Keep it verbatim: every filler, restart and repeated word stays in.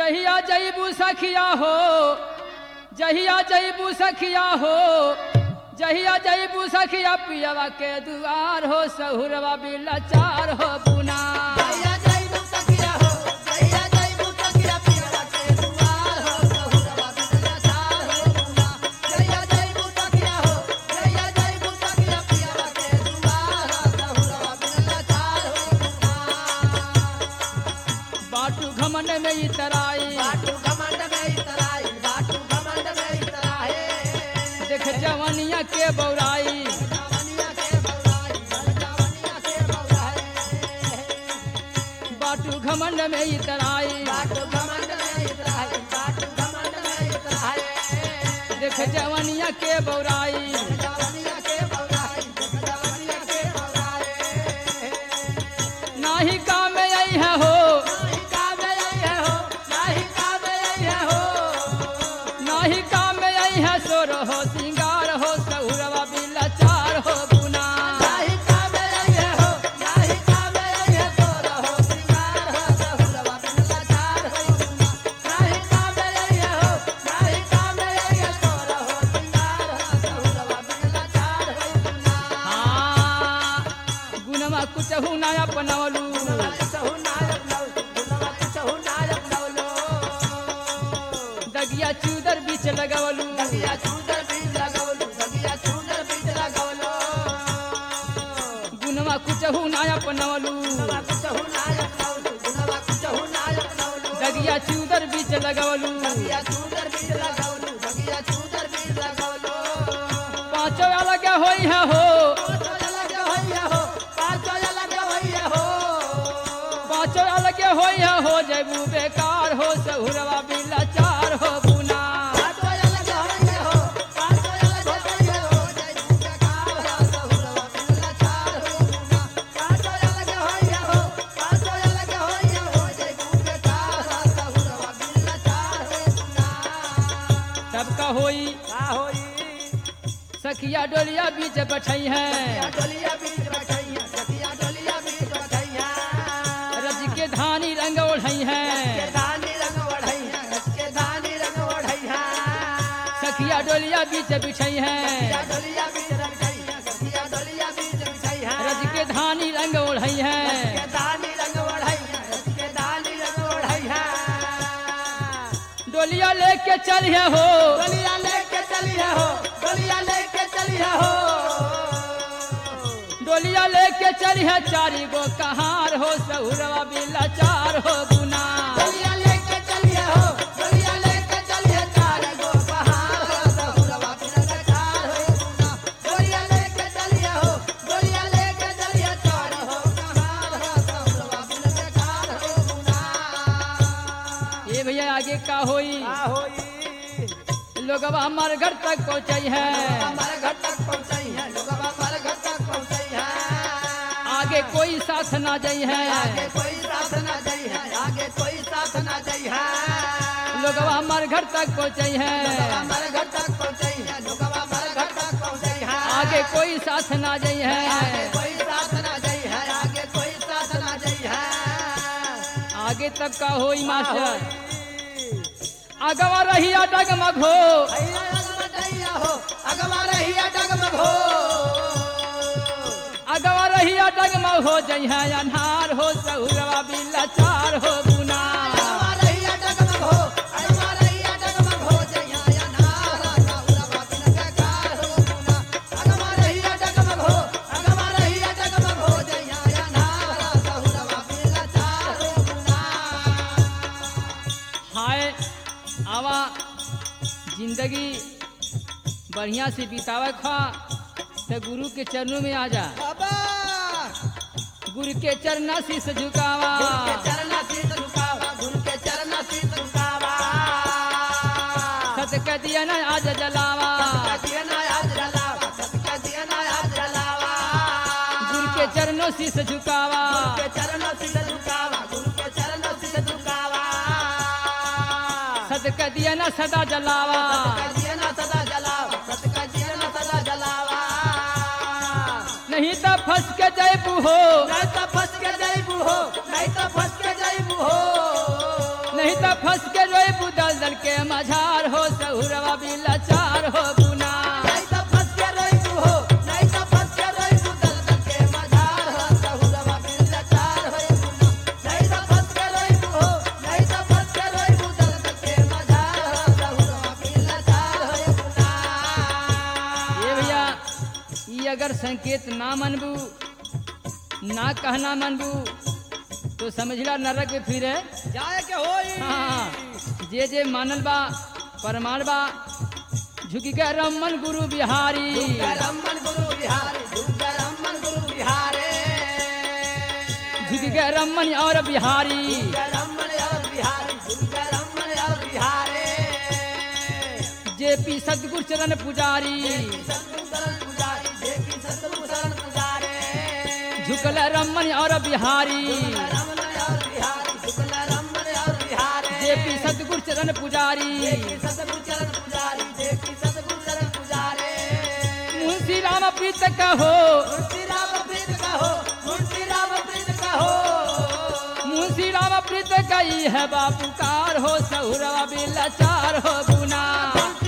जहिया जईबू सखिया हो जहिया जईबू सखिया हो जहिया जईबू सखिया पियवा के दुआर हो सहुरवा बिलाचार हो बुना जहिया जईबू सखिया हो जहिया जईबू सखिया पियवा के दुआर हो सहुरवा बिलाचार हो बुना जहिया जईबू सखिया हो जहिया जईबू सखिया पियवा के दुआर हो सहुरवा बिलाचार हो बुना बाटू घमंड में इतराई बाटू घमंड में इतराई बाटू घमंड में इतराई देख जवनिया के बौराई जवनिया के बौराई जवनिया के बौराई बाटू घमंड में इतराई बाटू घमंड में इतराई बाटू घमंड में इतराई देख जवनिया के बौराई जवनिया के बौराई जवनिया के बौराई नाही काम आई है हो नाही काम आई है हो नाही काम आई है हो नाही काम आई है सोर हो सिंगार हो सहुरवा बिलाचार हो बुना नाही काम आई है हो नाही काम आई है तो रहो सिंगार हो सहुरवा बिलाचार हो बुना नाही काम आई है हो नाही काम आई है तो रहो सिंगार हो सहुरवा बिलाचार हो बुना हाँ गुनमा कुछ हु ना अपनवलू गुनवा कुछहु नायक नवलो गुनवा कुछहु नायक नवलो दगिया चूदर बीच लगवलू दगिया चूदर बीज लगवलो दगिया चूदर बीज लगवलो गुनमा कुछ हु ना अपनवलू गुनवा कुछहु नायक नवलो गुनवा कुछहु नायक नवलो दगिया चूदर बीच लगवलू दगिया चूदर बीज लगवलो दगिया चूदर बीज लगवलो पांचों अलग होई है हो पाँचो अलग होइया हो पाँचो अलग होइया हो पांचों अलग होई है हो जैबू बेकार हो सहुरवा बिलाचार हो बुना पाँचो अलग होइया हो पाँचो अलग होइया हो जय बेकार हो सहुरवा बिलाचार हो बुना पाँचो अलग होइया हो पाँचो अलग होइया हो जय बेकार हो सहुरवा बिलाचार हो बुना सबका होई का होई सखिया डोलिया बीच बैठई है सखिया डोलिया बीच बैठैया सखिया डोलिया बीच बैठैया रज के धानी रंग ओढ़ई के है धानी रंग ओढ़ैया के धानी रंग ओढ़ैया सखिया डोलिया बीच बिछई है सखिया डोलिया बीच बैठैया सखिया डोलिया बीच बैठैया रज के धानी रंग ओढ़ई है के धानी रंग ओढ़ैया के धानी रंग ओढ़ैया डोलिया लेके चलिए हो डोलिया लेके चलिए हो डोलिया लेके चलिए हो डोलिया लेके चलिए चारी गो कहार हो सहुरवा बिलाचार हो बुना डोलिया लेके चलिए हो डोलिया लेके चलिए चार गो बहार हो सहुरवा बिलाचार हो बुना डोलिया लेके चलिए हो डोलिया लेके चलिए चार हो बहार हो सहुरवा बिलाचार हो बुना ये भैया आगे का होई का होई लोगवा हमारे घर तक पहुँचई है हमारे घर तक पहुंचाई है लोग हमारे घर तक पहुंचाई है आगे कोई साथ ना जाई है आगे कोई साथ ना जाई है आगे कोई साथ ना जाई है लोगवा हमारे घर तक पहुँचई है लोग हमारे घर तक पहुंचाई है लोग हमारे घर तक पहुंचाई है आगे कोई साथ ना जाई आगे है कोई साथ ना जाई है आगे कोई साथ ना जाई है आगे तक का होई मास्टर अगवा रहिया डगमग हो भैया अगमटैया हो अगवा रहिया डगमग हो अगवा रहिया डगमग हो जई है अन्हार हो सहुरवा बिलाचार हो बुना अगवा रहिया डगमग हो अगवा रहिया डगमग हो जइया अनार सहुरवा बिलाचार हो बुना अगवा रहिया डगमग हो अगवा रहिया डगमग हो जइया अनार सहुरवा बिलाचार हो बुना हाय आवा जिंदगी बढ़िया से बितावे खा तो गुरु के चरणों में आ जा बाबा गुरु के चरना शीस झुकावा गुरु के चरना शीस झुकावा गुरु के चरना शीस झुकावा सत के दिया न आज जलावा सतका दिया ना आज जलावा सतका दिया ना आज जलावा गुरु के चरणों शीस झुकावा गुरु के चरणों शीस झुकावा गुरु के चरणों शीस झुकावा सत के दिया न सदा जलावा सतका दिया ना सदा जलावा सतका दिया ना सदा जलावा नहीं तो फंस के जयबू हो नहीं तो फंस के जाइबू हो नहीं तो फंस के जाइबू हो नहीं तो फंस के अगर संकेत ना मनबू ना कहना मनबू तो समझला नरक में फिरे। जाए के होई हाँ जे जे मानल बा परमाण बा झुकी के रमन गुरु बिहारी रमन गुरु बिहारी रमन गुरु बिहारी झुकी के रमन और बिहारी रमन और बिहारी रमन और बिहारी जे पी सतगुरु चरण पुजारी सतगुरु चरण पुजारी देवी सतगुरु चरण पुजारी झुकल रमन और बिहारी रमन और बिहारी झुकल रमन और बिहारी जे पी सतगुरु चरण पुजारी देवी सतगुरु चरण पुजारी देवी सतगुरु चरण पुजारी मुंशी राम प्रीत कहो मुंशी राम प्रीत कहो मुंशी राम प्रीत कहो मुंशी राम प्रीत कही है बापुकार हो सहुरा बिलाचार हो गुना